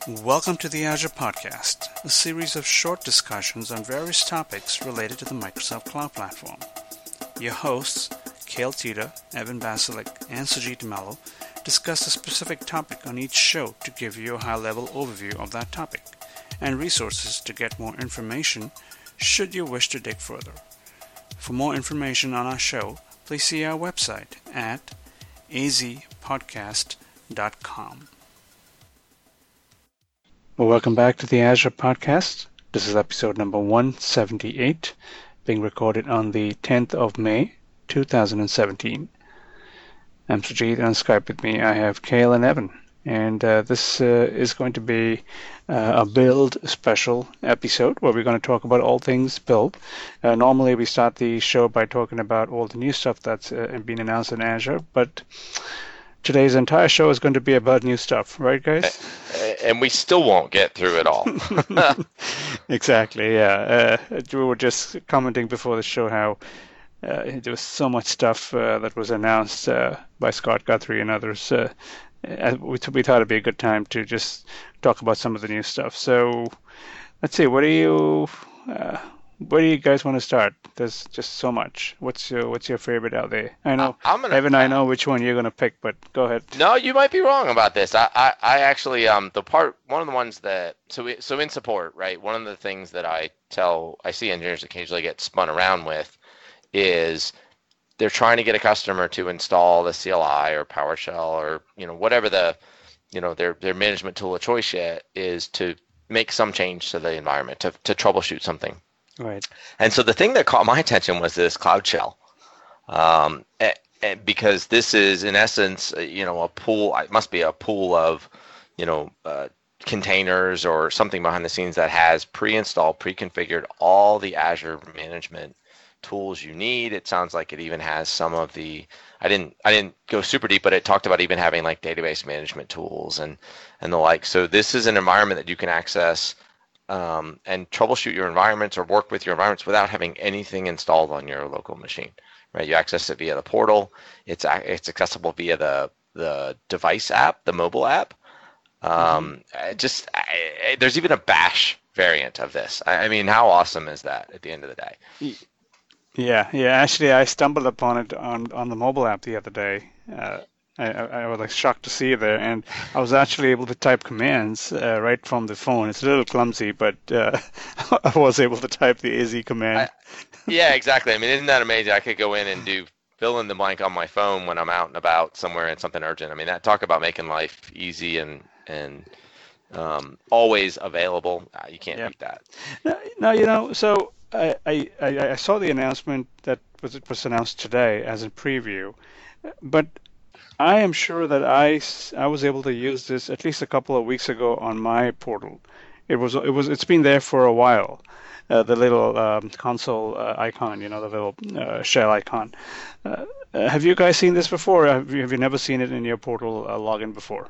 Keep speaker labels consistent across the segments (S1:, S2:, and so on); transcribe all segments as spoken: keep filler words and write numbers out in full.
S1: Welcome to the Azure Podcast, a series of short discussions on various topics related to the Microsoft Cloud Platform. Your hosts, Cale Tita, Evan Basilik, and Sujit Mello, discuss a specific topic on each show to give you a high-level overview of that topic, and resources to get more information should you wish to dig further. For more information on our show, please see our website at a z podcast dot com. Well, welcome back to the Azure Podcast. This is episode number one seventy-eight, being recorded on the tenth of May, two thousand seventeen. I'm Sujit, and on Skype with me I have Cale and Evan. And uh, this uh, is going to be uh, a build special episode where we're going to talk about all things build. Uh, normally we start the show by talking about all the new stuff that's uh, been announced in Azure, but today's entire show is going to be about new stuff, right, guys?
S2: And we still won't get through it all.
S1: Exactly, yeah. Uh, we were just commenting before the show how uh, there was so much stuff uh, that was announced uh, by Scott Guthrie and others. Uh, we, we thought it'd be a good time to just talk about some of the new stuff. So let's see, what do you... Uh, Where do you guys want to start? There's just so much. What's your What's your favorite out there? I know,
S2: I'm gonna,
S1: Evan, I know which one you're going to pick, but go ahead.
S2: No, you might be wrong about this. I, I, I actually, um, the part, one of the ones that, so we, so in support, right, one of the things that I tell, I see engineers occasionally get spun around with is they're trying to get a customer to install the C L I or PowerShell or, you know, whatever the, you know, their, their management tool of choice yet is to make some change to the environment, to, to troubleshoot something.
S1: Right.
S2: And so the thing that caught my attention was this Cloud Shell, um, and, and because this is in essence, you know, a pool. It must be a pool of, you know, uh, containers or something behind the scenes that has pre-installed, pre-configured all the Azure management tools you need. It sounds like it even has some of the. I didn't. I didn't go super deep, but it talked about even having like database management tools and and the like. So this is an environment that you can access. Um, and troubleshoot your environments or work with your environments without having anything installed on your local machine, right? You access it via the portal. It's it's accessible via the the device app, the mobile app. Um, mm-hmm. Just I, there's even a Bash variant of this. I, I mean, how awesome is that? At the end of the day.
S1: Yeah, yeah. Actually, I stumbled upon it on on the mobile app the other day. Uh, I, I was like shocked to see it there, and I was actually able to type commands uh, right from the phone. It's a little clumsy, but uh, I was able to type the A Z command.
S2: I, yeah, exactly. I mean, isn't that amazing? I could go in and do fill in the blank on my phone when I'm out and about somewhere and something urgent. I mean, that talk about making life easy and and um, always available. Uh, you can't
S1: yeah.
S2: beat that.
S1: No, no, you know, so I, I I saw the announcement that was it was announced today as a preview, but I am sure that I, I was able to use this at least a couple of weeks ago on my portal. It was it was it's been there for a while. Uh, the little um, console uh, icon, you know, the little uh, shell icon. Uh, uh, have you guys seen this before? Have you, have you never seen it in your portal uh, login before?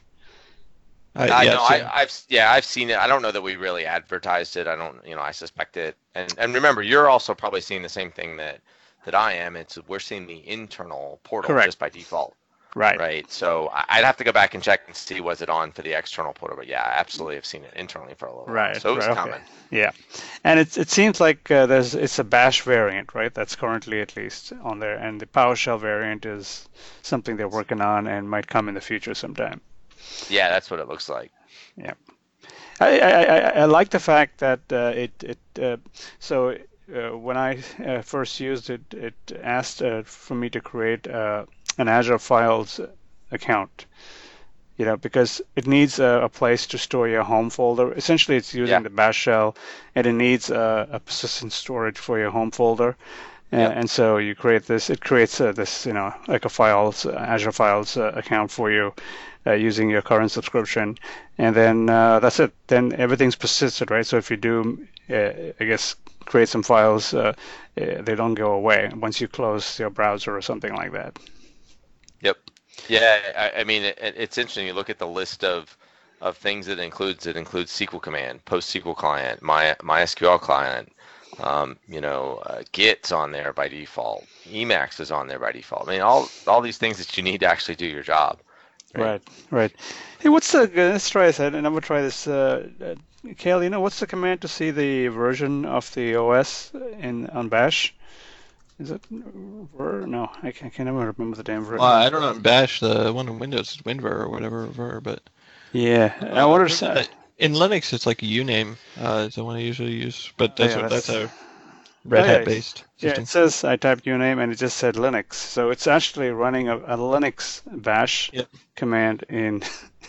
S2: Uh, I know, I, I've yeah, I've seen it. I don't know that we really advertised it. I don't, you know, I suspect it. And and remember, you're also probably seeing the same thing that that I am. It's we're seeing the internal portal
S1: Correct.
S2: Just by default.
S1: Right.
S2: Right. So I'd have to go back and check and see was it on for the external portal. But yeah, I absolutely have seen it internally for a little
S1: right,
S2: while. So it was
S1: right,
S2: common.
S1: Okay. Yeah. And it it seems like uh, there's it's a Bash variant, right? That's currently at least on there. And the PowerShell variant is something they're working on and might come in the future sometime.
S2: Yeah, that's what it looks like.
S1: Yeah. I I, I, I like the fact that uh, it it uh, so uh, when I uh, first used it, it asked uh, for me to create uh, an Azure Files account, you know, because it needs a, a place to store your home folder. Essentially, it's using
S2: yeah.
S1: the Bash shell, and it needs a, a persistent storage for your home folder. Uh,
S2: yep.
S1: And so you create this. It creates uh, this, you know, like a Files uh, Azure Files uh, account for you uh, using your current subscription, and then uh, that's it. Then everything's persisted, right? So if you do, uh, I guess, create some files, uh, uh, they don't go away once you close your browser or something like that.
S2: Yep. Yeah, I, I mean, it, it's interesting. You look at the list of of things it includes. It includes S Q L command, PostSQL client, My MySQL client. Um, you know, uh, Git's on there by default. Emacs is on there by default. I mean, all all these things that you need to actually do your job,
S1: Right, right. Hey, what's the, uh, let's try this, and I'm gonna try this. Uh, uh, Kale, you know, what's the command to see the version of the O S in on Bash? Is it ver? No, I can, I can never remember the damn ver.
S3: Well, I don't know. Bash, the one in Windows is WinVer or whatever, ver, but
S1: Yeah, I
S3: uh,
S1: wonder. Uh,
S3: in Linux it's like uname uh, is the one I usually use, but
S1: oh,
S3: that's
S1: yeah,
S3: what,
S1: that's,
S3: that's a Red
S1: oh, yeah,
S3: Hat based
S1: yeah,
S3: system.
S1: it says I typed uname and it just said Linux, so it's actually running a, a Linux Bash
S3: Yep.
S1: command in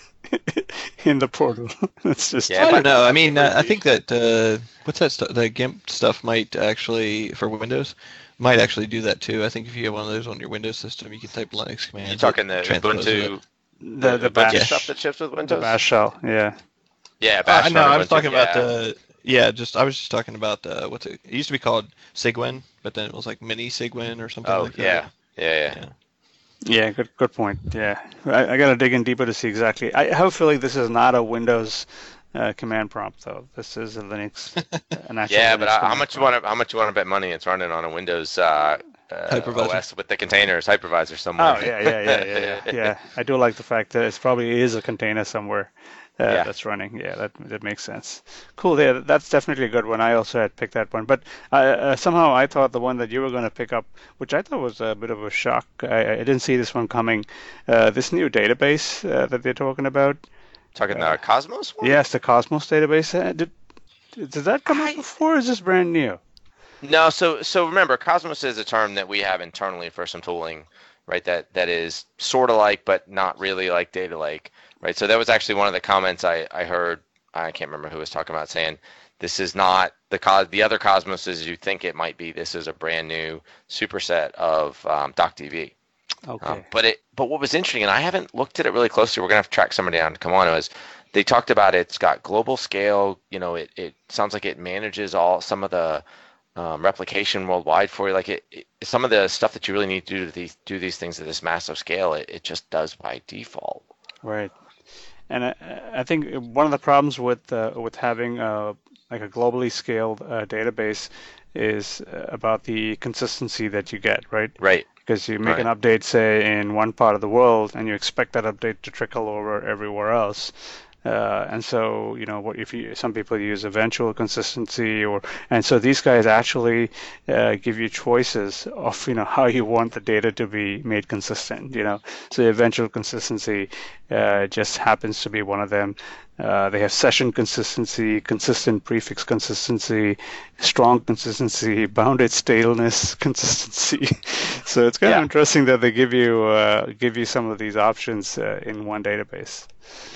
S1: in the portal. It's just
S2: Yeah,
S3: I
S2: but-
S3: don't know. I mean, uh, I think that uh, what's that stuff? The GIMP stuff might actually for Windows might actually do that too. I think if you have one of those on your Windows system, you can type Linux commands.
S2: You talking the
S3: it transposes it.
S2: Ubuntu,
S1: the the
S2: Ubuntu
S1: Bash
S2: stuff that ships with
S1: the
S2: Windows?
S1: Bash shell. Yeah.
S2: Yeah,
S3: Uh,
S2: Bash.
S3: no,
S2: run
S3: I was
S2: Ubuntu,
S3: talking about
S2: yeah.
S3: the yeah. Just I was just talking about uh, what's it? It used to be called Cygwin, but then it was like Mini Cygwin or something
S2: Oh
S3: like
S2: yeah,
S3: that.
S2: yeah, yeah.
S3: Yeah.
S1: Yeah, good good point. Yeah, I, I got to dig in deeper to see exactly. I have a feeling this is not a Windows uh, command prompt though. This is a Linux, an actual
S2: Yeah,
S1: Linux
S2: but uh, how
S1: command
S2: much you
S1: prompt.
S2: want to how much you want to bet money it's running on a Windows uh, uh,
S3: Hypervisor.
S2: O S with the containers hypervisor somewhere?
S1: Oh yeah, yeah, yeah, yeah, yeah, yeah. I do like the fact that it's probably is a container somewhere uh,
S2: Yeah.
S1: that's running. Yeah, that that makes sense. Cool. Yeah, that's definitely a good one. I also had picked that one, but uh, uh, somehow I thought the one that you were going to pick up, which I thought was a bit of a shock. I, I didn't see this one coming. Uh, this new database uh, that they're talking about.
S2: Talking the Cosmos one?
S1: Yes, the Cosmos database. Uh, did did that come
S2: I-
S1: up before? Or is this brand new?
S2: No, so so remember, Cosmos is a term that we have internally for some tooling, right? That that is sort of like, but not really like Data Lake, right? So that was actually one of the comments I I heard. I can't remember who was talking about saying this is not the cos the other Cosmos as you think it might be. This is a brand new superset of um, DocDB.
S1: Okay.
S2: Um, but it, but what was interesting, and I haven't looked at it really closely. We're gonna have to track somebody down to come on. Was they talked about it's got global scale. You know, it, it sounds like it manages all some of the um, replication worldwide for you. Like it, it, some of the stuff that you really need to do to these do these things at this massive scale, it, it just does by default.
S1: Right. And I, I think one of the problems with uh, with having uh, like a globally scaled uh, database is uh, about the consistency that you get, right?
S2: Right.
S1: Because you make
S2: Right.
S1: an update, say, in one part of the world, and you expect that update to trickle over everywhere else. Uh, and so, you know, what if you, some people use eventual consistency, or and so these guys actually uh, give you choices of, you know, how you want the data to be made consistent. You know, so eventual consistency uh, just happens to be one of them. Uh, they have session consistency, consistent prefix consistency, strong consistency, bounded staleness consistency. So it's kind
S2: Yeah.
S1: of interesting that they give you uh, give you some of these options uh, in one database.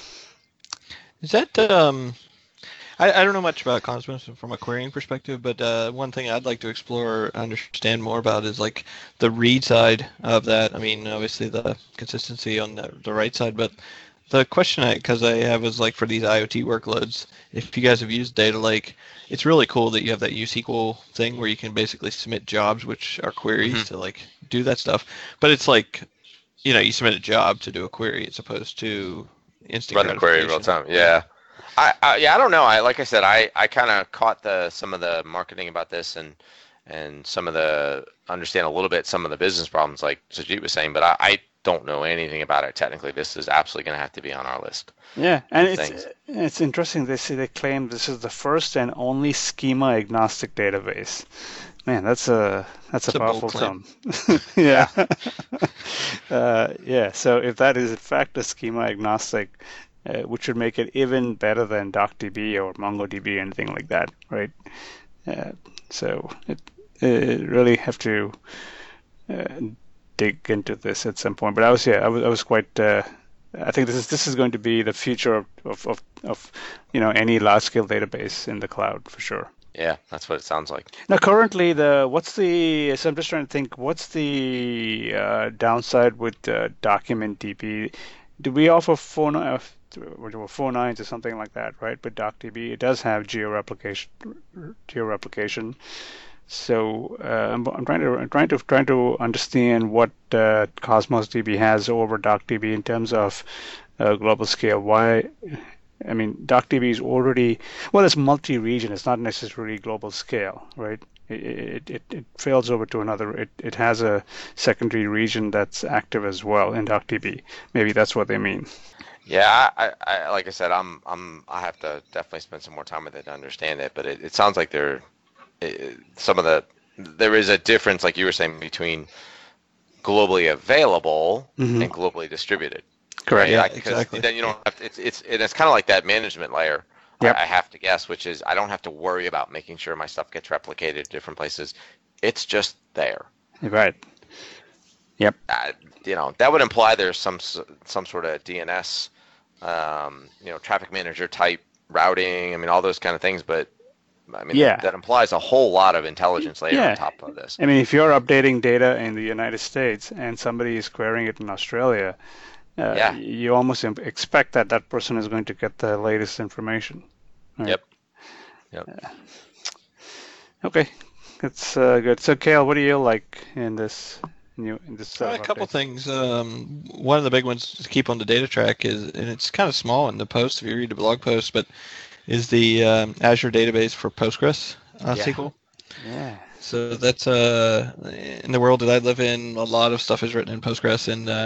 S3: Is that um? I, I don't know much about Cosmos from a querying perspective, but uh, one thing I'd like to explore, understand more about is like the read side of that. I mean, obviously the consistency on the, the write side, but the question I, because I have is like for these IoT workloads, if you guys have used Data Lake, it's really cool that you have that U S Q L thing where you can basically submit jobs, which are queries
S2: Mhm.
S3: to like do that stuff. But it's like, you know, you submit a job to do a query as opposed to instant
S2: Run the query in real
S3: gratification.
S2: time. Yeah. I, I yeah, I don't know. I like I said, I, I kind of caught the some of the marketing about this and and some of the understand a little bit some of the business problems like Sajid was saying, but I, I don't know anything about it technically. This is absolutely going to have to be on our list.
S1: Yeah, and it's
S2: Things.
S1: it's interesting. They say they claim this is the first and only schema agnostic database. Man, that's a that's a
S3: It's a bold
S1: powerful
S3: claim.
S1: term. Yeah, uh, yeah. So if that is in fact a schema agnostic, uh, which would make it even better than DocDB or MongoDB or anything like that, right? Uh, so it, it really have to uh, dig into this at some point. But I was yeah, I was I was quite. Uh, I think this is this is going to be the future of of, of, of you know any large scale database in the cloud for sure.
S2: Yeah, that's what it sounds like.
S1: Now, currently, the what's the? So I'm just trying to think. What's the uh, downside with uh, DocumentDB? Do we offer four nine, uh, four nines or something like that, right? But DocDB, it does have georeplication. Georeplication. So uh, I'm, I'm trying to I'm trying to trying to understand what uh, Cosmos D B has over DocDB in terms of uh, global scale. Why? I mean, DocDB is already, well, it's multi-region. It's not necessarily global scale, right? it, it, it fails over to another. It, it has a secondary region that's active as well in DocDB. Maybe that's what they mean.
S2: Yeah, I, I like I said, I'm I'm I have to definitely spend some more time with it to understand it. But it, it sounds like there, it, some of the there is a difference, like you were saying, between globally available
S1: mm-hmm.
S2: and globally distributed.
S1: Correct.
S2: Right?
S3: Yeah,
S2: Like,
S3: exactly.
S2: Then you don't have to, it's it's and it's kind of like that management layer.
S1: Yep.
S2: I, I have to guess, which is I don't have to worry about making sure my stuff gets replicated to different places. It's just there.
S1: Right. Yep.
S2: Uh, you know, that would imply there's some some sort of D N S, um, you know, traffic manager type routing. I mean, all those kind of things. But I mean,
S1: yeah.
S2: that, that implies a whole lot of intelligence layer
S1: yeah.
S2: on top of this.
S1: I mean, if you're updating data in the United States and somebody is querying it in Australia, uh,
S2: yeah.
S1: you almost expect that that person is going to get the latest information. Right?
S2: Yep. Yep.
S1: Uh, okay, that's uh, good. So, Cale, what do you like in this? New, in this
S3: uh, a couple
S1: updates?
S3: things. Um, one of the big ones to keep on the data track is, and it's kind of small in the post if you read the blog post, but is the um, Azure database for Postgres uh,
S2: Yeah.
S3: S Q L.
S1: Yeah.
S3: So that's uh, in the world that I live in, a lot of stuff is written in Postgres, and uh,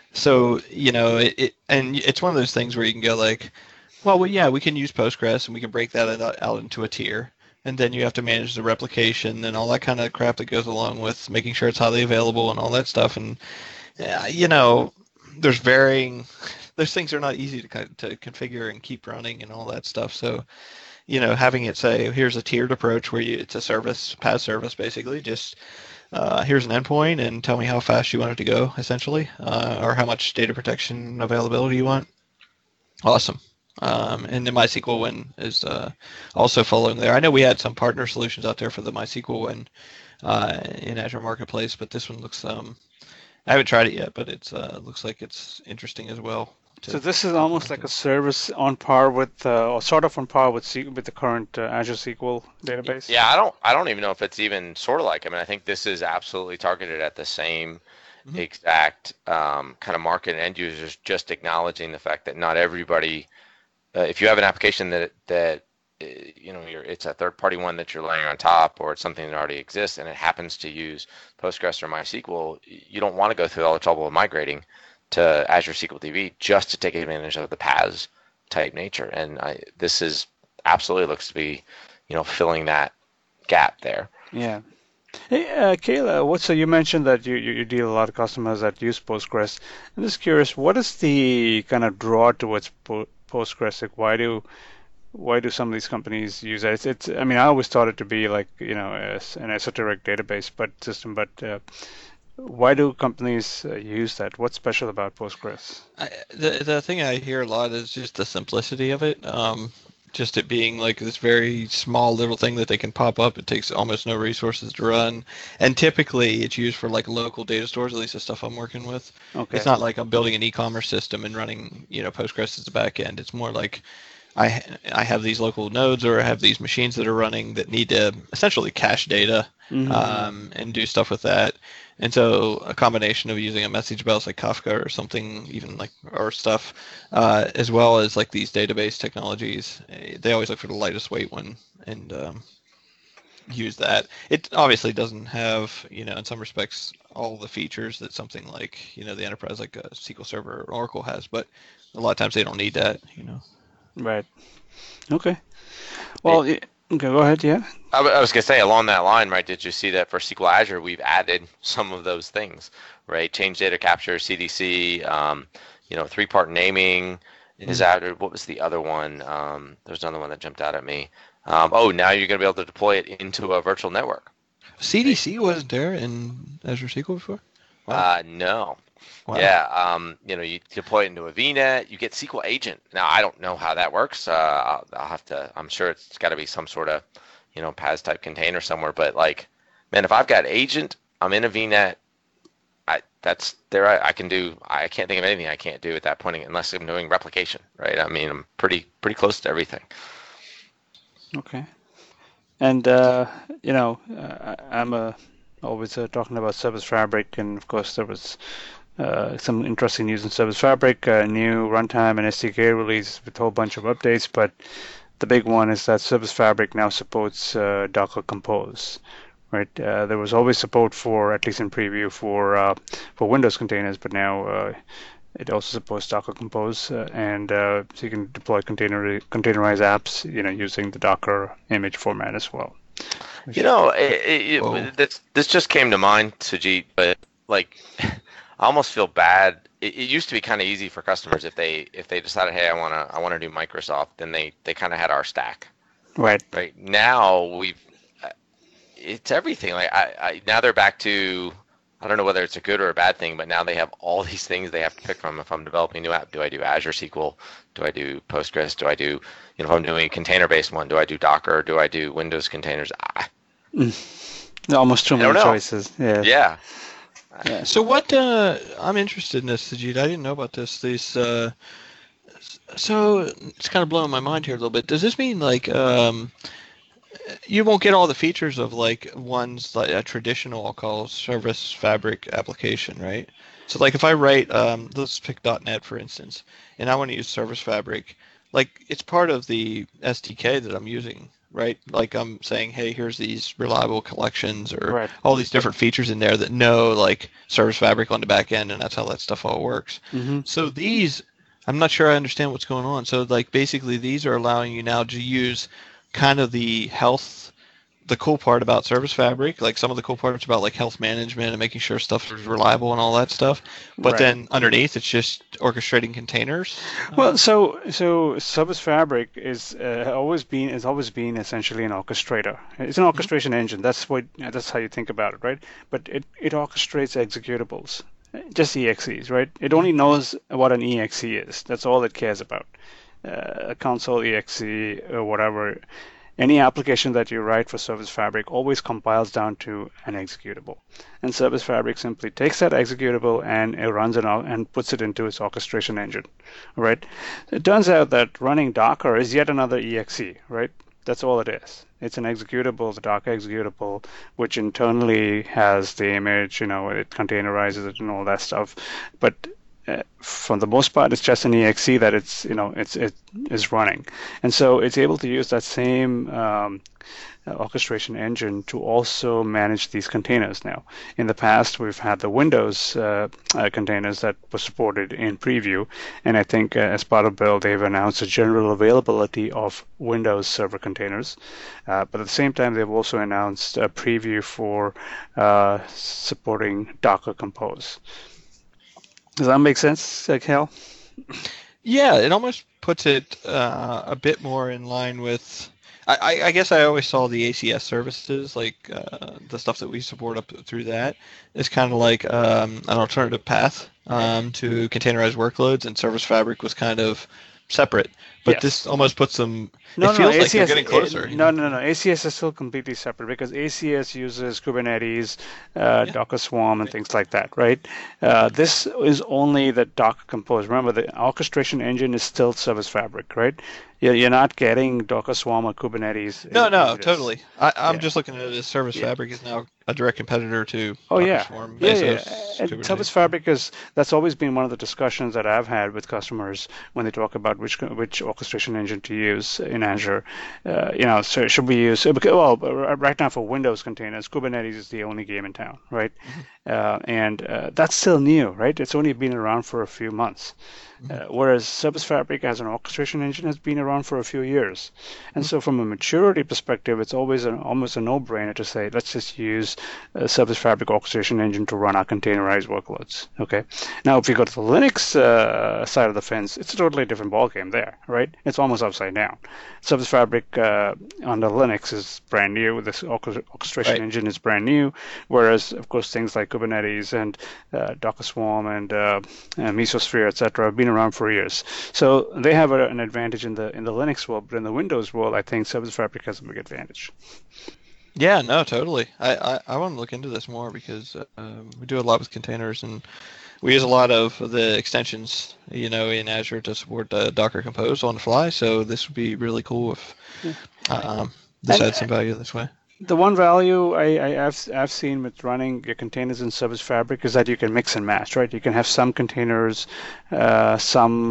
S3: so you know, it, it and it's one of those things where you can go like, well, well, yeah, we can use Postgres and we can break that out, out into a tier. And then you have to manage the replication and all that kind of crap that goes along with making sure it's highly available and all that stuff. And uh, you know, there's varying, there's things that are not easy to to configure and keep running and all that stuff. So, you know, having it say here's a tiered approach where you, it's a service, P A S service basically, just uh, here's an endpoint and tell me how fast you want it to go, essentially, uh, or how much data protection availability you want. Awesome. Um, and the MySQL win is uh, also following there. I know we had some partner solutions out there for the MySQL win uh, in Azure Marketplace, but this one looks, um, I haven't tried it yet, but it uh, looks like it's interesting as well.
S1: So this is almost like a service on par with, uh, or sort of on par with C- with the current uh, Azure S Q L database.
S2: Yeah, I don't I don't even know if it's even sort of like. I mean, I think this is absolutely targeted at the same mm-hmm. exact um, kind of market and end users, just acknowledging the fact that not everybody. Uh, if you have an application that that uh, you know you're, it's a third-party one that you're laying on top, or it's something that already exists, and it happens to use Postgres or MySQL, you don't want to go through all the trouble of migrating to Azure S Q L D B just to take advantage of the P A S type nature. And I, this is absolutely looks to be, you know, filling that gap there.
S1: Yeah. Hey, uh, Kayla, what, so you mentioned that you, you, you deal with a lot of customers that use Postgres. I'm just curious, what is the kind of draw towards po- Postgres? Like, why do why do some of these companies use it? It's, it's I mean, I always thought it to be like, you know, as an esoteric database but system, but uh, why do companies uh, use that? What's special about Postgres?
S3: I, the the thing I hear a lot is just the simplicity of it. Um, just it being like this very small little thing that they can pop up. It takes almost no resources to run, and typically it's used for like local data stores. At least the stuff I'm working with.
S1: Okay.
S3: It's not like I'm building an e-commerce system and running, you know, Postgres as the back end. It's more like I I have these local nodes or I have these machines that are running that need to essentially cache data
S1: mm-hmm.
S3: um, and do stuff with that. And so a combination of using a message bus like Kafka or something, even like or stuff, uh, as well as like these database technologies, they always look for the lightest weight one and um, use that. It obviously doesn't have, you know, in some respects, all the features that something like, you know, the enterprise like a S Q L Server or Oracle has, but a lot of times they don't need that, you know.
S1: Right. Okay. Well, it, okay, go ahead, yeah.
S2: I, w- I was going to say, along that line, right, did you see that for S Q L Azure, we've added some of those things, right? Change data capture, C D C, um, you know, three-part naming is
S3: Mm-hmm.
S2: added. What was the other one? Um, there's another one that jumped out at me. Um, oh, now you're going to be able to deploy it into a virtual network.
S3: C D C wasn't there in Azure S Q L before? Wow.
S2: Uh, no.
S3: Wow.
S2: Yeah, um, you know, you deploy it into a V NET, you get S Q L Agent. Now, I don't know how that works. Uh, I'll, I'll have to, I'm sure it's got to be some sort of, you know, P A S type container somewhere. But like, man, if I've got Agent, I'm in a V NET, I, that's there. I, I can do, I can't think of anything I can't do at that point unless I'm doing replication, right? I mean, I'm pretty, pretty close to everything.
S1: Okay. And, uh, you know, uh, I'm uh, always uh, talking about Service Fabric, and of course there was uh, some interesting news in Service Fabric, a new runtime and S D K release with a whole bunch of updates, but the big one is that Service Fabric now supports uh, Docker Compose, right? Uh, there was always support for, at least in preview, for uh, for Windows containers, but now uh, it also supports Docker Compose, uh, and uh, so you can deploy container containerized apps, you know, using the Docker image format as well.
S2: You know, it, it, this this just came to mind, Sujit, but like, I almost feel bad. It, it used to be kind of easy for customers if they if they decided, hey, I wanna I wanna do Microsoft, then they they kind of had our stack.
S1: Right.
S2: Right now we've it's everything. Like I, I now they're back to, I don't know whether it's a good or a bad thing, but now they have all these things they have to pick from. If I'm developing a new app, do I do Azure S Q L? Do I do Postgres? Do I do, you know, if I'm doing a container-based one, do I do Docker? Do I do Windows containers? Ah,
S1: mm. Almost too many choices. Yeah.
S2: Yeah.
S3: Yeah. So what? Uh, I'm interested in this, Sujit. I didn't know about this. These. Uh, so it's kind of blowing my mind here a little bit. Does this mean like? Um, You won't get all the features of like one's like a traditional, I'll call Service Fabric application, right? So like if I write, um, let's pick dot net for instance, and I want to use Service Fabric, like it's part of the S D K that I'm using, right? Like I'm saying, hey, here's these reliable collections or
S1: right.
S3: all these different features in there that know like Service Fabric on the back end, and that's how that stuff all works.
S1: Mm-hmm.
S3: So these, I'm not sure I understand what's going on. So like basically these are allowing you now to use kind of the health, the cool part about Service Fabric, like some of the cool parts about like health management and making sure stuff is reliable and all that stuff. But
S1: right.
S3: then underneath, it's just orchestrating containers.
S1: Well, so so Service Fabric is uh, always been has always been essentially an orchestrator. It's an orchestration mm-hmm. engine. That's what that's how you think about it, right? But it it orchestrates executables, just E X Es, right? It only knows what an E X E is. That's all it cares about. Uh, a console E X E or whatever, any application that you write for Service Fabric always compiles down to an executable. And Service Fabric simply takes that executable and it runs it out and puts it into its orchestration engine, right? It turns out that running Docker is yet another E X E, right? That's all it is. It's an executable, the Docker executable, which internally has the image, you know, it containerizes it and all that stuff. But Uh, for the most part, it's just an E X E that it's you know it's it is running, and so it's able to use that same um, uh, orchestration engine to also manage these containers. Now, in the past, we've had the Windows uh, uh, containers that were supported in preview, and I think uh, as part of build, they've announced a general availability of Windows Server containers, uh, but at the same time, they've also announced a preview for uh, supporting Docker Compose. Does that make sense, like Hal?
S3: Yeah, it almost puts it uh, a bit more in line with. I, I guess I always saw the A C S services, like uh, the stuff that we support up through that, is kind of like um, an alternative path um, to containerized workloads, and Service Fabric was kind of separate. But yes. This almost puts them.
S1: No,
S3: it feels
S1: no,
S3: like
S1: A C S,
S3: they're getting closer.
S1: It, no, no, no. A C S is still completely separate because A C S uses Kubernetes, uh, yeah. Docker Swarm, and things like that, right? Uh, this is only the Docker Compose. Remember, the orchestration engine is still Service Fabric, right? You're, you're not getting Docker Swarm or Kubernetes.
S3: No, no, totally. I, I'm yeah. just looking at it as Service yeah. Fabric is now a direct competitor to
S1: oh,
S3: Docker
S1: yeah.
S3: Swarm.
S1: Yeah, yeah. And Service Fabric is, that's always been one of the discussions that I've had with customers when they talk about which which orchestration engine to use in Azure. Uh, you know, so should we use, well, right now for Windows containers, Kubernetes is the only game in town, right? Mm-hmm. Uh, and uh, that's still new, right? It's only been around for a few months. Uh, whereas Service Fabric as an orchestration engine has been around for a few years. And so from a maturity perspective, it's always an, almost a no-brainer to say, let's just use a Service Fabric orchestration engine to run our containerized workloads. Okay. Now, if you go to the Linux uh, side of the fence, it's a totally different ballgame there, right? It's almost upside down. Service Fabric uh, under Linux is brand new. This orchestration right. engine is brand new. Whereas, of course, things like Kubernetes and uh, Docker Swarm and uh, uh, Mesosphere, et cetera, have been around for years. So they have a, an advantage in the in the Linux world, but in the Windows world, I think Service Fabric has a big advantage.
S3: Yeah, no, totally. I, I, I want to look into this more because uh, we do a lot with containers, and we use a lot of the extensions, you know, in Azure to support uh, Docker Compose on the fly. So this would be really cool if yeah. um, this and, had some value this way.
S1: The one value I, I, have I've seen with running your containers in Service Fabric is that you can mix and match, right? You can have some containers, uh, some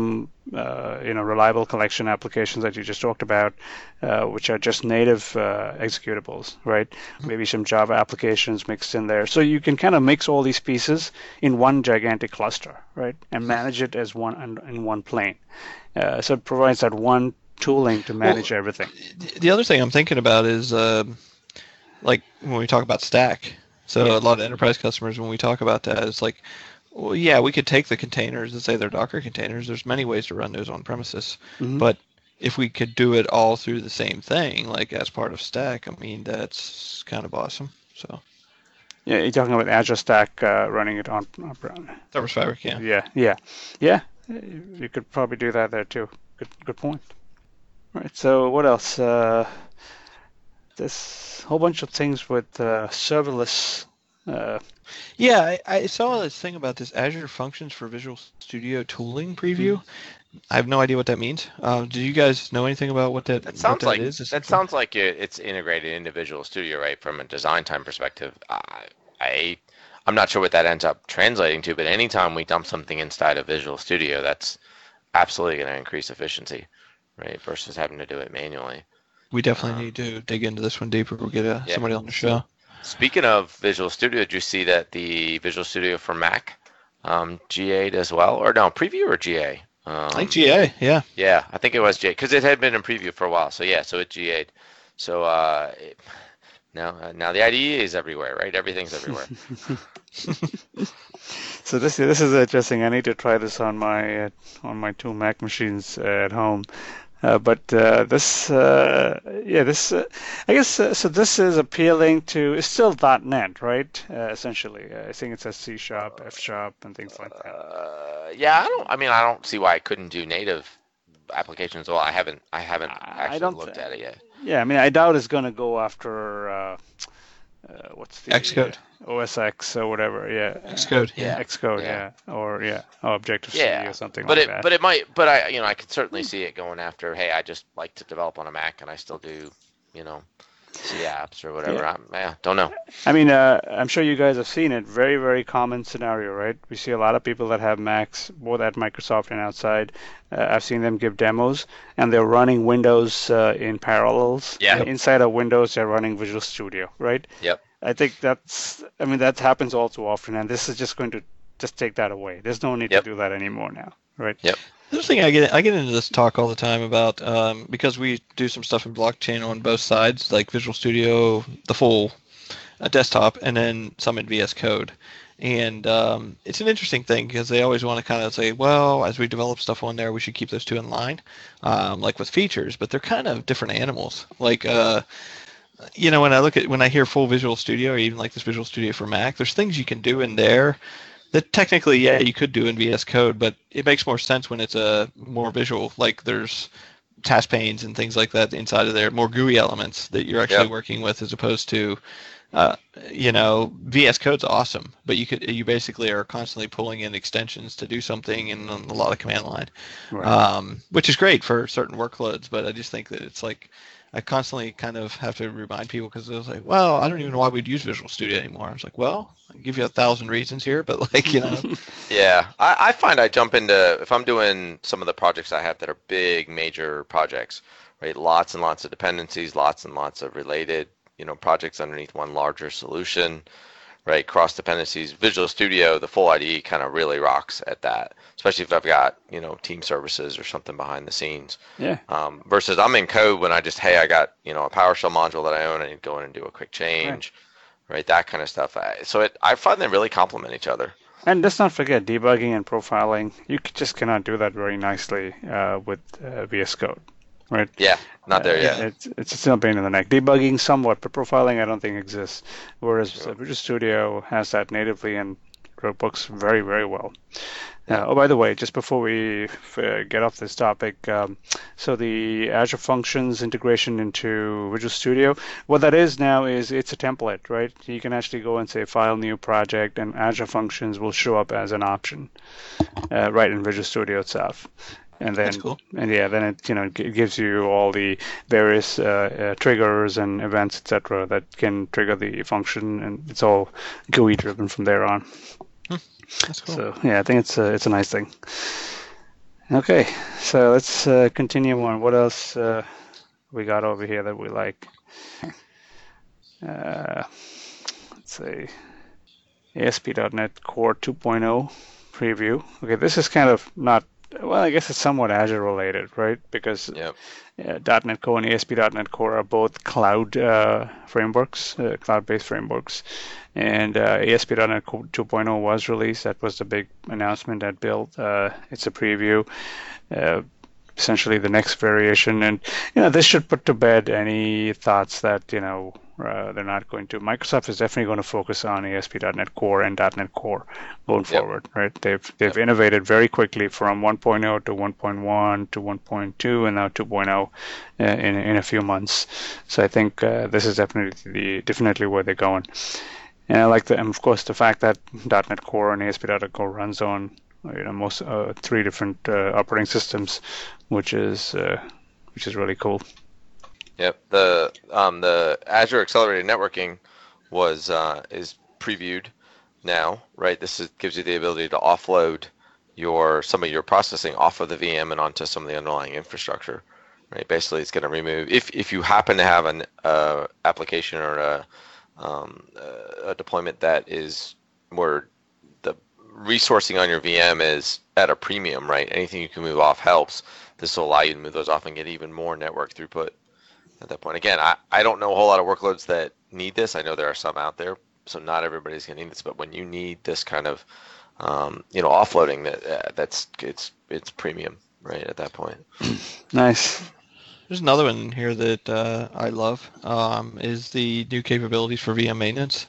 S1: uh, you know, reliable collection applications that you just talked about, uh, which are just native uh, executables, right? Maybe some Java applications mixed in there. So you can kind of mix all these pieces in one gigantic cluster, right? And manage it as one in one plane. Uh, so it provides that one tooling to manage well, everything.
S3: The other thing I'm thinking about is uh, like when we talk about Stack. So yeah. a lot of enterprise customers, when we talk about that, it's like, well, yeah, we could take the containers and say they're Docker containers. There's many ways to run those on premises. Mm-hmm. But if we could do it all through the same thing, like as part of Stack, I mean, that's kind of awesome. So.
S1: Yeah, you're talking about Azure Stack uh, running it on. on
S3: Service Fabric, yeah.
S1: Yeah, yeah, yeah. You could probably do that there too. Good, good point. All right. So what else? Uh, there's a whole bunch of things with uh, serverless. Uh,
S3: yeah, I, I saw this thing about this Azure Functions for Visual Studio tooling preview. Mm-hmm. I have no idea what that means. Uh, do you guys know anything about what that,
S2: that sounds
S3: what that
S2: like?
S3: is?
S2: That sounds like it, it's integrated into Visual Studio, right? From a design time perspective, I, I I'm not sure what that ends up translating to, but anytime we dump something inside of Visual Studio, that's absolutely going to increase efficiency, right? Versus having to do it manually.
S3: We definitely um, need to dig into this one deeper. We'll get a, yeah. somebody on the show.
S2: Speaking of Visual Studio, did you see that the Visual Studio for Mac um, G A'd as well? Or no, preview or G A? Um,
S3: I think G A, yeah.
S2: Yeah, I think it was G A, because it had been in preview for a while. So yeah, so it G A'd. So uh, it, now, uh, now the I D E is everywhere, right? Everything's everywhere.
S1: So this this is interesting. I need to try this on my uh, on my two Mac machines uh, at home. Uh, but uh, this, uh, yeah, this, uh, I guess, uh, so this is appealing to, it's still .NET, right? Uh, essentially, uh, I think it says C Sharp, F Sharp, and things like that.
S2: Uh, yeah, I don't, I mean, I don't see why I couldn't do native applications. Well, I haven't, I haven't actually I don't looked th- at it yet.
S1: Yeah, I mean, I doubt it's going to go after, uh, uh, what's the
S3: Xcode.
S1: Uh, O S X or whatever, yeah.
S3: Xcode,
S1: yeah. Xcode, yeah. yeah. Or, yeah, or Objective-C
S2: yeah.
S1: or something
S2: but
S1: like
S2: it,
S1: that.
S2: But it might, but I, you know, I could certainly see it going after, hey, I just like to develop on a Mac and I still do, you know, C apps or whatever. Yeah, I, yeah don't know.
S1: I mean, uh, I'm sure you guys have seen it. Very, very common scenario, right? We see a lot of people that have Macs, both at Microsoft and outside. Uh, I've seen them give demos, and they're running Windows uh, in parallels.
S2: Yeah.
S1: And inside of Windows, they're running Visual Studio, right?
S2: Yep.
S1: I think that's, I mean, that happens all too often, and this is just going to just take that away. There's no need
S2: yep.
S1: to do that anymore now, right?
S2: Yep.
S3: The other thing I get I get into this talk all the time about, um, because we do some stuff in blockchain on both sides, like Visual Studio, the full uh, desktop, and then some in V S Code. And um, it's an interesting thing because they always want to kind of say, well, as we develop stuff on there, we should keep those two in line, um, like with features, but they're kind of different animals. Like, uh, you know, when I look at, when I hear full Visual Studio, or even like this Visual Studio for Mac, there's things you can do in there that technically, yeah, you could do in V S Code, but it makes more sense when it's a more visual, like there's task panes and things like that inside of there, more G U I elements that you're actually yep. working with, as opposed to, uh, you know, V S Code's awesome, but you could you basically are constantly pulling in extensions to do something in a lot of command line, right. um, which is great for certain workloads. But I just think that it's like I constantly kind of have to remind people, because it was like, well, I don't even know why we'd use Visual Studio anymore. I was like, well, I can give you a thousand reasons here, but like, you know.
S2: Yeah, I, I find I jump into, if I'm doing some of the projects I have that are big, major projects, right? Lots and lots of dependencies, lots and lots of related, you know, projects underneath one larger solution, right? Cross dependencies. Visual Studio, the full I D E kind of really rocks at that, especially if I've got, you know, team services or something behind the scenes.
S1: Yeah.
S2: Um, versus I'm in code when I just, hey, I got, you know, a PowerShell module that I own. I need to go in and do a quick change, right? right? That kind of stuff. So it, I find they really complement each other.
S1: And let's not forget debugging and profiling. You just cannot do that very nicely uh, with uh, V S Code. Right.
S2: Yeah, not there
S1: uh,
S2: yet.
S1: It's it's still a pain in the neck. Debugging somewhat, but profiling I don't think exists. Whereas
S2: sure.
S1: Visual Studio has that natively and works very very well. Uh, oh, by the way, just before we uh, get off this topic, um, so the Azure Functions integration into Visual Studio, what that is now is it's a template, right? You can actually go and say File, New Project, and Azure Functions will show up as an option, uh, right in Visual Studio itself. And then,
S3: That's cool.
S1: and yeah, then it you know it gives you all the various uh, uh, triggers and events, et cetera, that can trigger the function, and it's all G U I driven from there on.
S3: Hmm. That's cool.
S1: So yeah, I think it's a it's a nice thing. Okay, so let's uh, continue on. What else uh, we got over here that we like? Uh, let's see. A S P dot NET Core two point oh preview. Okay, this is kind of not, well, I guess it's somewhat Azure related, right? Because
S2: Yep.
S1: uh, .NET Core and A S P dot NET Core are both cloud uh, frameworks, uh, cloud-based frameworks. And uh, A S P dot NET two point oh was released. That was the big announcement at Build. Uh, it's a preview. Uh, essentially the next variation, and you know this should put to bed any thoughts that you know uh, they're not going to. Microsoft is definitely going to focus on A S P dot NET Core and .NET Core going
S2: Yep.
S1: forward, right? They've they've
S2: Yep.
S1: innovated very quickly from one point oh to one point one to one point two and now two point oh uh, in in a few months. So I think uh, this is definitely the definitely where they're going. And I like the, and of course, the fact that .NET Core and A S P dot NET Core runs on you know most uh, three different uh, operating systems, which is uh, which is really cool.
S2: Yep. The um the Azure Accelerated Networking was uh, is previewed now, right? This is, gives you the ability to offload your some of your processing off of the V M and onto some of the underlying infrastructure, right? Basically, it's going to remove if if you happen to have an uh, application or a um, a deployment that is where the resourcing on your V M is at a premium, right? Anything you can move off helps. This will allow you to move those off and get even more network throughput at that point. Again, I, I don't know a whole lot of workloads that need this. I know there are some out there, so not everybody's going to need this. But when you need this kind of um, you know offloading, that uh, that's it's it's premium, right? At that point.
S1: Nice.
S3: There's another one here that uh, I love, um, is the new capabilities for V M maintenance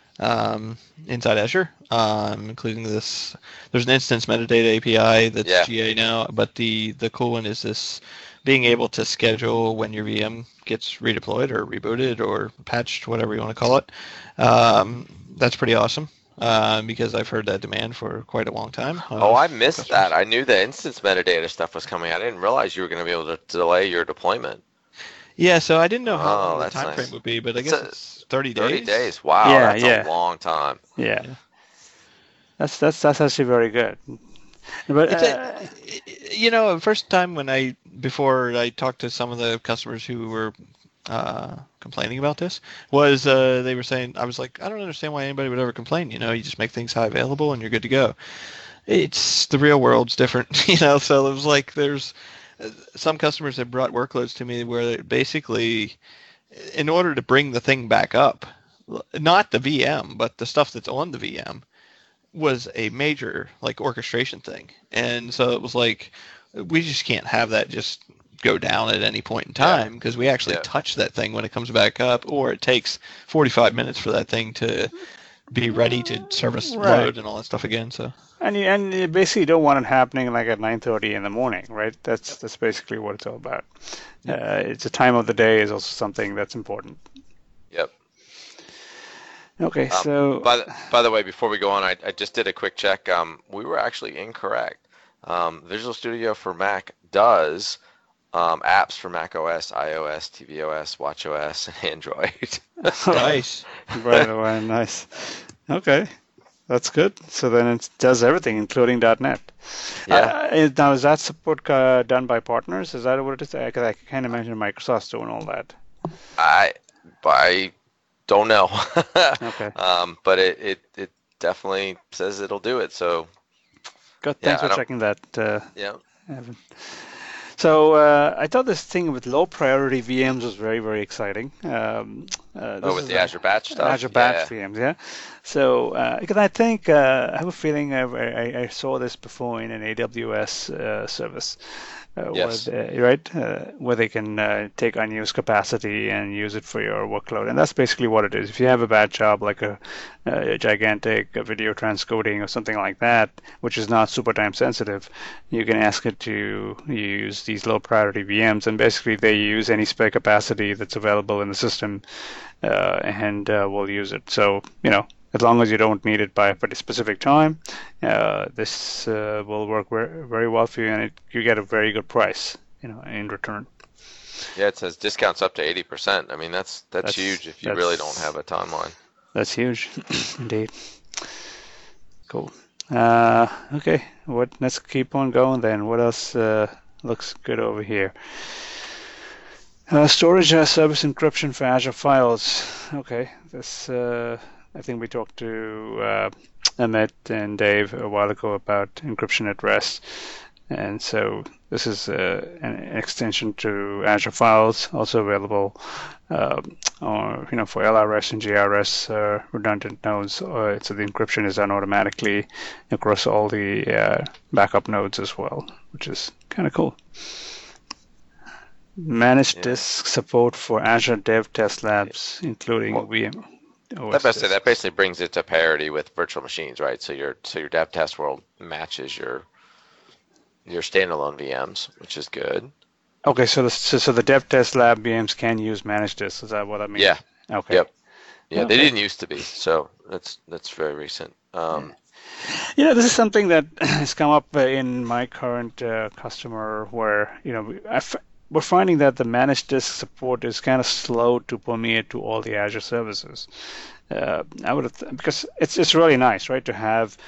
S3: um, inside Azure, um, including this. There's an instance metadata A P I that's
S2: Yeah.
S3: G A now, but the, the cool one is this being able to schedule when your V M gets redeployed or rebooted or patched, whatever you want to call it. Um, that's pretty awesome. Uh, because I've heard that demand for quite a long time. Uh,
S2: Oh, I missed
S3: customers.
S2: that. I knew the instance metadata stuff was coming. I didn't realize you were going to be able to delay your deployment.
S3: Yeah, so I didn't know how
S2: Oh,
S3: long the
S2: that's
S3: time
S2: nice.
S3: frame would be, but I
S2: It's
S3: guess
S2: a-
S3: it's thirty days.
S2: thirty days. Wow,
S1: Yeah,
S2: that's
S1: yeah.
S2: a long time.
S1: Yeah.
S3: Yeah.
S1: That's that's that's actually very good. But
S3: It's
S1: uh,
S3: a, you know, first time when I before I talked to some of the customers who were uh, complaining about this was uh, they were saying, I was like, I don't understand why anybody would ever complain. You know, you just make things high available and you're good to go. It's the real world's different, you know. So it was like there's some customers have brought workloads to me where basically, in order to bring the thing back up, not the V M, but the stuff that's on the V M, was a major like orchestration thing. And so it was like, we just can't have that just go down at any point in time because we actually
S2: Yeah.
S3: touch that thing when it comes back up, or it takes forty-five minutes for that thing to be ready to service
S1: Right.
S3: load and all that stuff again. So
S1: and you, and you basically don't want it happening like at nine thirty in the morning, right? That's that's basically what it's all about. Uh, it's a time of the day is also something that's important.
S2: Yep.
S1: Okay,
S2: Um,
S1: so
S2: By the, by the way, before we go on, I, I just did a quick check. Um, we were actually incorrect. Um, Visual Studio for Mac does um, apps for Mac O S, iOS, tvOS, watchOS, and Android.
S3: nice.
S1: right away, nice. Okay, that's good. So then it does everything, including .NET.
S2: Yeah.
S1: Uh, now, is that support uh, done by partners? Is that what it is? Because I can't imagine Microsoft's doing all that.
S2: I I don't know.
S1: Okay.
S2: Um, but it, it, it definitely says it'll do it. So
S1: Good.
S2: Yeah,
S1: Thanks
S2: I
S1: for
S2: don't-
S1: checking that, uh,
S2: yeah.
S1: Evan. So uh, I thought this thing with low priority V Ms was very, very exciting. Um, uh,
S2: Oh,
S1: this
S2: with
S1: is
S2: the
S1: a-
S2: Azure Batch stuff.
S1: Azure Batch
S2: Yeah.
S1: V Ms, yeah. So uh, because I think uh, I have a feeling I, I, I saw this before in an A W S uh, service, uh,
S2: Yes.
S1: where they, right, uh, where they can uh, take unused capacity and use it for your workload, and that's basically what it is. If you have a bad job like a, a gigantic video transcoding or something like that, which is not super time sensitive, you can ask it to use these low priority V Ms, and basically they use any spare capacity that's available in the system, uh, and uh, we'll use it. So, you know, as long as you don't need it by a pretty specific time, uh, this uh, will work very, very well for you, and it, you get a very good price, you know, in return.
S2: Yeah, it says discounts up to eighty percent. I mean, that's that's,
S1: That's-
S2: huge if you
S1: that's-
S2: really don't have a timeline.
S1: That's huge, indeed. Cool. Uh, okay, what? Let's keep on going then. What else uh, looks good over here? Uh, storage as service encryption for Azure files. Okay, this uh, I think we talked to uh, Amit and Dave a while ago about encryption at rest, and so this is uh, an extension to Azure Files, also available, uh, or you know, for L R S and G R S uh, redundant nodes. Uh, so the encryption is done automatically across all the uh, backup nodes as well, which is kind of cool. Managed
S2: Yeah.
S1: disk support for Azure Dev Test Labs, including
S2: Well,
S1: V M. O S
S2: That basically, that
S1: disks.
S2: basically brings it to parity with virtual machines, right? So your so your dev test world matches your your standalone V Ms, which is good.
S1: Okay, so the so, so the Dev Test Lab V Ms can use managed disks. Is that what I mean?
S2: Yeah.
S1: Okay.
S2: Yep. Yeah, they
S1: Okay.
S2: didn't used to be, so that's that's very recent. Um,
S1: You know, this is something that has come up uh, in my current uh, customer where, you know, we- I f- we're finding that the managed disk support is kind of slow to permeate to all the Azure services. Uh, I would have th- because it's it's really nice, right, to have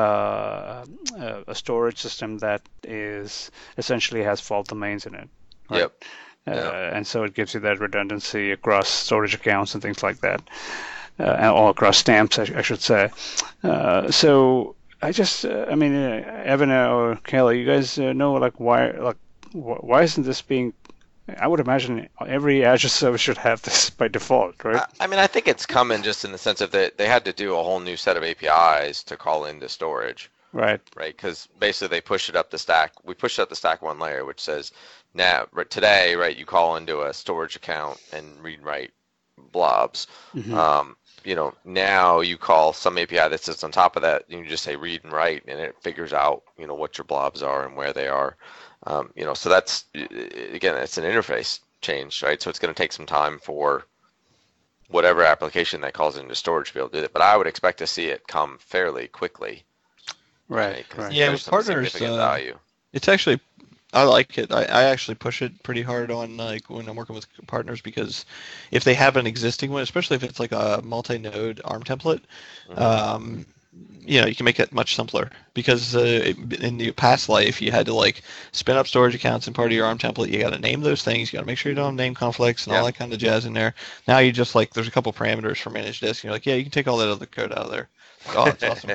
S1: uh, a a storage system that is essentially has fault domains in it, right?
S2: Yep.
S1: Uh,
S2: Yeah.
S1: and so it gives you that redundancy across storage accounts and things like that, uh, and all across stamps, I, sh- I should say. Uh, so I just, uh, I mean, uh, Evan or Kelly, you guys uh, know like why, like wh- why isn't this being? I would imagine every Azure service should have this by default, right?
S2: I, I mean, I think it's coming just in the sense of that they had to do a whole new set of A P Is to call into storage,
S1: Right.
S2: right? Because basically they push it up the stack. We pushed up the stack one layer, which says now right, today, right, you call into a storage account and read and write blobs.
S1: Mhm.
S2: Um, you know, now you call some A P I that sits on top of that. You can just say read and write, and it figures out, you know, what your blobs are and where they are. Um, you know, so that's again, it's an interface change, right? So it's going to take some time for whatever application that calls into storage to be able to do that. But I would expect to see it come fairly quickly,
S1: Right.
S2: 'cause
S1: Right.
S3: Yeah,
S2: there's
S3: with
S2: some
S3: partners,
S2: significant
S3: uh,
S2: value.
S3: It's actually, I like it. I, I actually push it pretty hard on like when I'm working with partners because if they have an existing one, especially if it's like a multi-node ARM template,
S2: Mhm.
S3: um, you know, you can make it much simpler because uh, in the past life you had to like spin up storage accounts and part of your ARM template. You got to name those things. You got to make sure you don't have name conflicts and all
S2: Yeah.
S3: that kind of jazz in there. Now you just like there's a couple parameters for managed disk. And you're like, yeah, you can take all that other code out of there. Oh, it's awesome.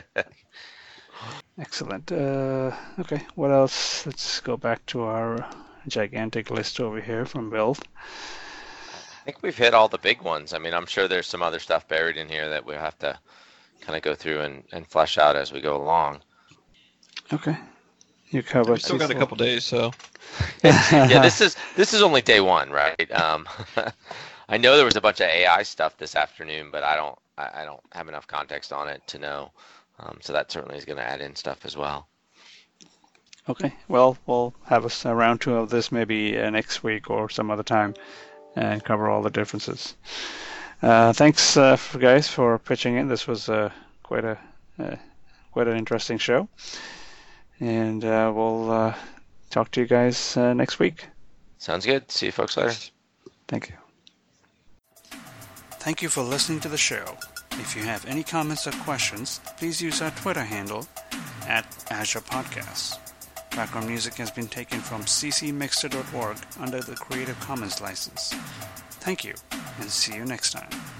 S1: Excellent. Uh, okay. What else? Let's go back to our gigantic list over here from Bill.
S2: I think we've hit all the big ones. I mean, I'm sure there's some other stuff buried in here that we have to kind of go through and, and flesh out as we go along.
S1: Okay. You covered.
S3: We still got a couple days, so
S2: Yeah, this is this is only day one, right? Um, I know there was a bunch of A I stuff this afternoon, but I don't I, I don't have enough context on it to know. Um, so that certainly is going to add in stuff as well.
S1: Okay. Well, we'll have a, s- a round two of this maybe uh, next week or some other time and cover all the differences. Uh, thanks, uh, for guys, for pitching in. This was uh, quite a uh, quite an interesting show, and uh, we'll uh, talk to you guys uh, next week.
S2: Sounds good. See you folks later.
S1: Thank you. Thank you for listening to the show. If you have any comments or questions, please use our Twitter handle at Azure Podcasts. Background music has been taken from c c mixter dot org under the Creative Commons license. Thank you, and see you next time.